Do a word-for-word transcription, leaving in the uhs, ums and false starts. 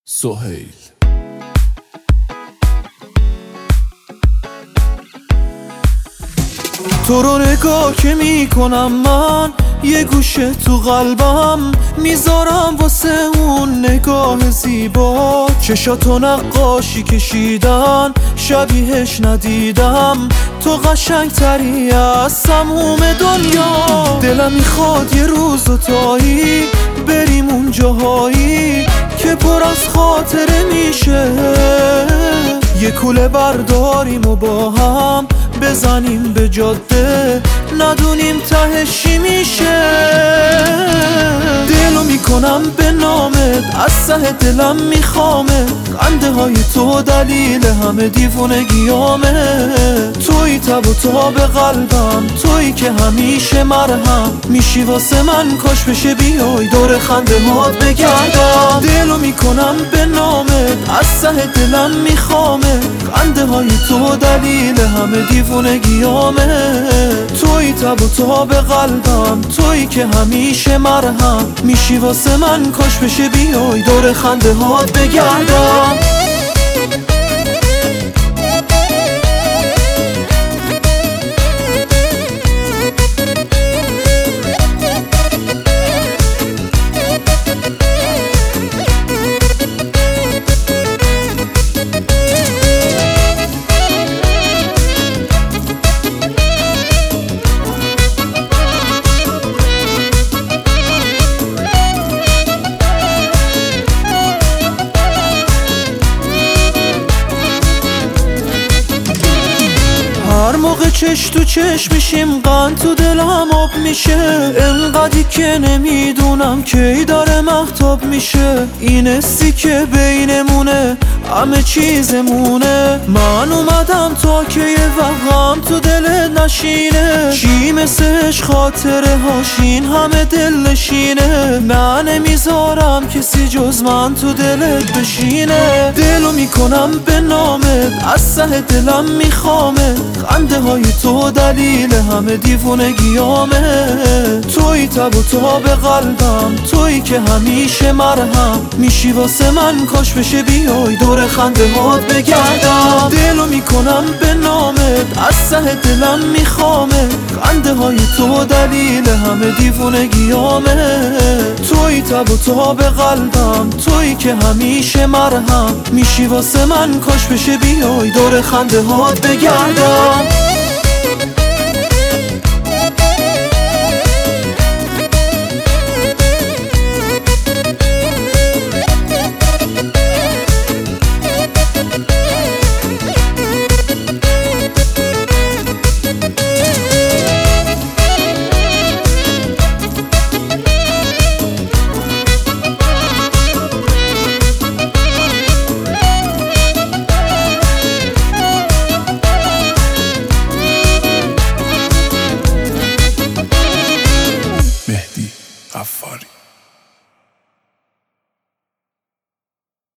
سهیل. تو رو نگاه که میکنم من یه گوشه تو قلبم میذارم واسه اون نگاه زیبا. چشاتو نقاشی کشیدن شبیهش ندیدم، تو قشنگ تری از تموم دنیا. دلم میخواد یه روز و تایی بریم اون جاهایی که پر از خاطره میشه، یه کوله برداریم و با هم بزنیم به جاده، ندونیم تهش چی میشه. دلو میکنم به نامت، از ته دلم میخوامه، خنده های تو دلیل همه دیوونگیامه. توی تب و تاب قلبم، توی که همیشه مرهم میشی واسه من، کاش بشه بیای دور خنده هات بگردم. دلو میکنم به نامت، از ته دلم میخوامه، خنده های تو دلیل همه دیوونگیامه. توی تب و تاب قلبم، توی که همیشه مرهم میشی واسه من، کاش بشه بیای دور خنده هات بگردم. هر موقع چش تو چش میشیم قند تو دلم آب میشه، انقدی که نمیدونم کی داره مهتاب میشه. این حسی که بینمونه همه چیزمونه، من اومدم تا که یه وقم تو دلت نشینه. چی مثلش خاطره هاشین همه دل نشینه، نه نمیذارم کسی جز من تو دلت بشینه. دلو میکنم به نامت، از ته دلم میخوامه، خنده های تو دلیل همه دیوونگیامه. توی تب و تاب قلبم، توی که همیشه مرهم میشی واسه من، کاش بشه بیای دور خنده هات بگردم. دلو میکنم به نامت، از ته دلم میخوامه، خنده های تو دلیل همه دیوونگیامه. توی تب و تاب قلبم، توی که همیشه مرهم میشی واسه من، کاش بشه بیای دور خنده هات بگردم.